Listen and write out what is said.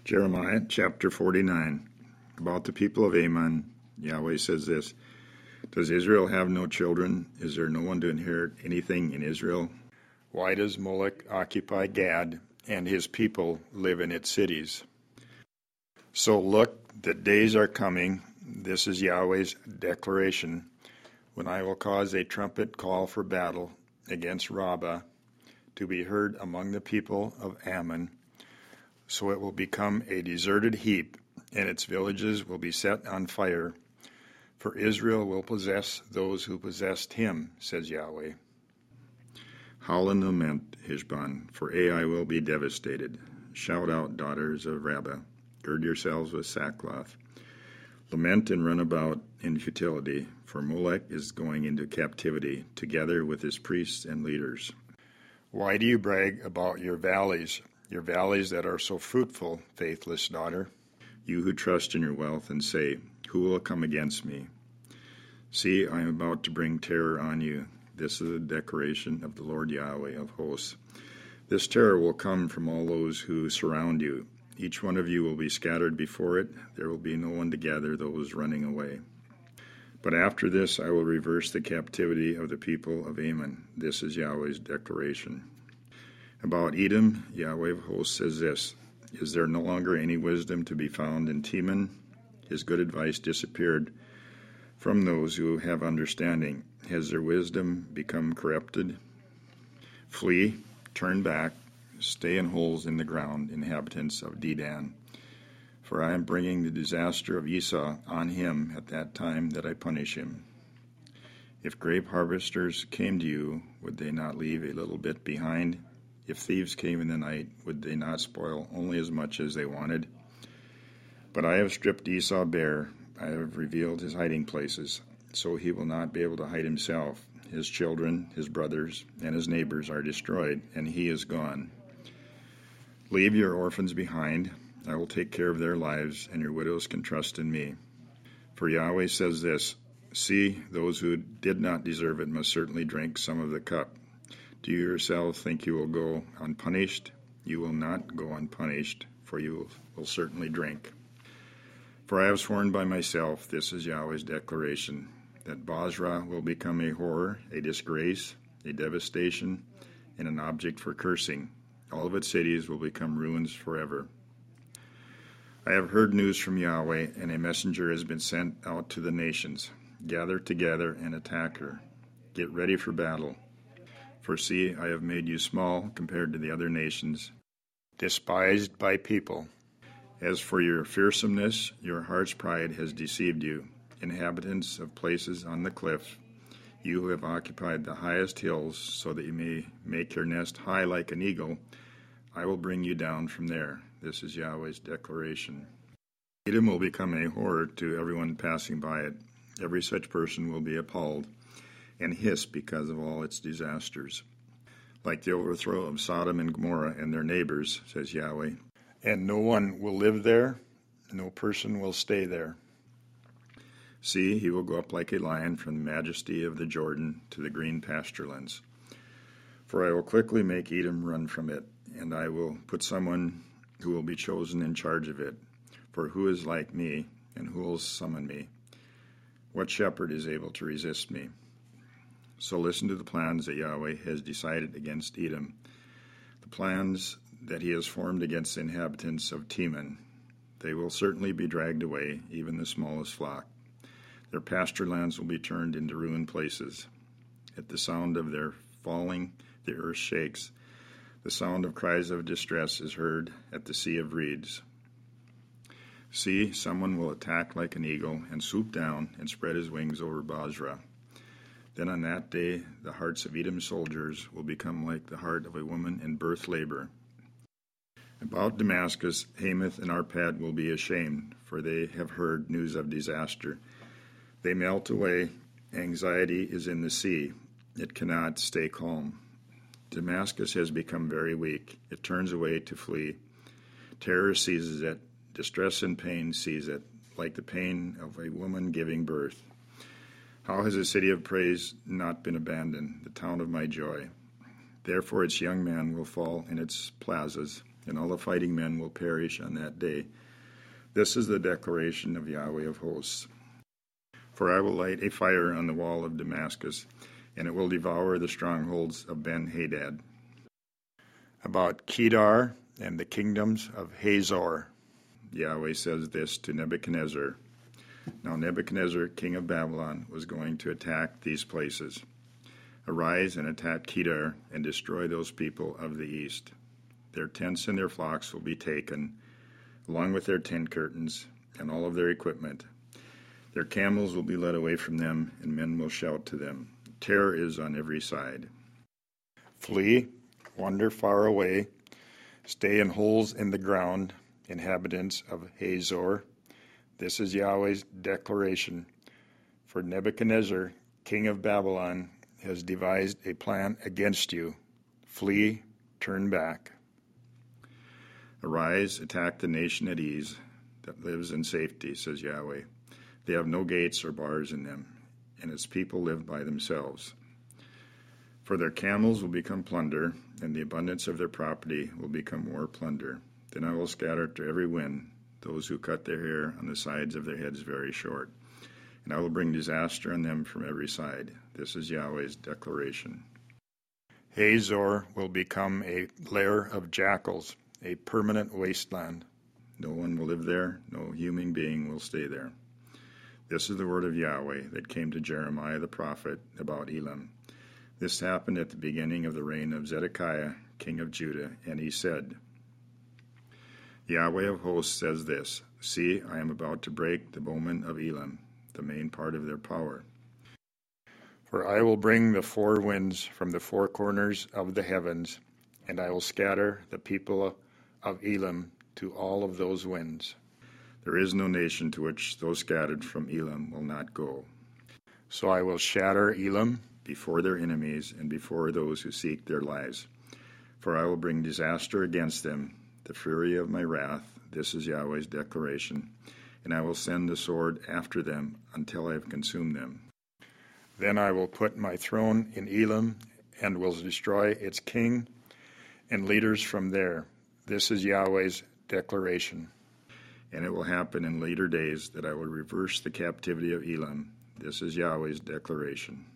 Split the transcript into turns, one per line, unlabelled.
Jeremiah chapter 49. About the people of Ammon, Yahweh says this: Does Israel have no children? Is there no one to inherit anything in Israel? Why does Molech occupy Gad, and his people live in its cities? So look, the days are coming, this is Yahweh's declaration, when I will cause a trumpet call for battle against Rabbah to be heard among the people of Ammon. So it will become a deserted heap, and its villages will be set on fire. For Israel will possess those who possessed him, says Yahweh. Howl and lament, Heshbon, for Ai will be devastated. Shout out, daughters of Rabbah. Gird yourselves with sackcloth. Lament and run about in futility, for Molech is going into captivity, together with his priests and leaders. Why do you brag about your valleys that are so fruitful, faithless daughter? You who trust in your wealth and say, who will come against me? See, I am about to bring terror on you. This is a declaration of the Lord Yahweh of hosts. This terror will come from all those who surround you. Each one of you will be scattered before it. There will be no one to gather those running away. But after this I will reverse the captivity of the people of Ammon. This is Yahweh's declaration. About Edom, Yahweh of hosts says this: Is there no longer any wisdom to be found in Teman? His good advice disappeared from those who have understanding. Has their wisdom become corrupted? Flee, turn back, stay in holes in the ground, inhabitants of Dedan. For I am bringing the disaster of Esau on him at that time that I punish him. If grape harvesters came to you, would they not leave a little bit behind? If thieves came in the night, would they not spoil only as much as they wanted? But I have stripped Esau bare. I have revealed his hiding places, so he will not be able to hide himself. His children, his brothers, and his neighbors are destroyed, and he is gone. Leave your orphans behind. I will take care of their lives, and your widows can trust in me. For Yahweh says this: See, those who did not deserve it must certainly drink some of the cup. Do you yourself think you will go unpunished? You will not go unpunished, for you will certainly drink. For I have sworn by myself, this is Yahweh's declaration, that Bozrah will become a horror, a disgrace, a devastation, and an object for cursing. All of its cities will become ruins forever. I have heard news from Yahweh, and a messenger has been sent out to the nations. Gather together and attack her. Get ready for battle. For see, I have made you small compared to the other nations, despised by people. As for your fearsomeness, your heart's pride has deceived you. Inhabitants of places on the cliff, you who have occupied the highest hills, so that you may make your nest high like an eagle, I will bring you down from there. This is Yahweh's declaration. Edom will become a horror to everyone passing by it. Every such person will be appalled and hiss because of all its disasters. Like the overthrow of Sodom and Gomorrah and their neighbors, says Yahweh. And no one will live there, no person will stay there. See, he will go up like a lion from the majesty of the Jordan to the green pasturelands. For I will quickly make Edom run from it, and I will put someone who will be chosen in charge of it. For who is like me, and who will summon me? What shepherd is able to resist me? So listen to the plans that Yahweh has decided against Edom, the plans that he has formed against the inhabitants of Teman. They will certainly be dragged away, even the smallest flock. Their pasture lands will be turned into ruined places. At the sound of their falling, the earth shakes. The sound of cries of distress is heard at the sea of reeds. See, someone will attack like an eagle and swoop down and spread his wings over Bozrah. Then on that day, the hearts of Edom's soldiers will become like the heart of a woman in birth labor. About Damascus, Hamath and Arpad will be ashamed, for they have heard news of disaster. They melt away. Anxiety is in the sea. It cannot stay calm. Damascus has become very weak. It turns away to flee. Terror seizes it. Distress and pain seize it, like the pain of a woman giving birth. How has the city of praise not been abandoned, the town of my joy? Therefore its young men will fall in its plazas, and all the fighting men will perish on that day. This is the declaration of Yahweh of hosts. For I will light a fire on the wall of Damascus, and it will devour the strongholds of Ben-Hadad. About Kedar and the kingdoms of Hazor, Yahweh says this to Nebuchadnezzar. Now Nebuchadnezzar, king of Babylon, was going to attack these places. Arise and attack Kedar and destroy those people of the east. Their tents and their flocks will be taken, along with their tent curtains and all of their equipment. Their camels will be led away from them, and men will shout to them. Terror is on every side. Flee, wander far away, stay in holes in the ground, inhabitants of Hazor. This is Yahweh's declaration. For Nebuchadnezzar, king of Babylon, has devised a plan against you. Flee, turn back. Arise, attack the nation at ease that lives in safety, says Yahweh. They have no gates or bars in them, and its people live by themselves. For their camels will become plunder, and the abundance of their property will become more plunder. Then I will scatter to every wind those who cut their hair on the sides of their heads very short, and I will bring disaster on them from every side. This is Yahweh's declaration. Hazor will become a lair of jackals, a permanent wasteland. No one will live there, no human being will stay there. This is the word of Yahweh that came to Jeremiah the prophet about Elam. This happened at the beginning of the reign of Zedekiah, king of Judah, and he said, Yahweh of hosts says this, See, I am about to break the bowmen of Elam, the main part of their power. For I will bring the four winds from the four corners of the heavens, and I will scatter the people of Elam to all of those winds. There is no nation to which those scattered from Elam will not go. So I will shatter Elam before their enemies and before those who seek their lives. For I will bring disaster against them, the fury of my wrath. This is Yahweh's declaration. And I will send the sword after them until I have consumed them. Then I will put my throne in Elam and will destroy its king and leaders from there. This is Yahweh's declaration. And it will happen in later days that I will reverse the captivity of Elam. This is Yahweh's declaration.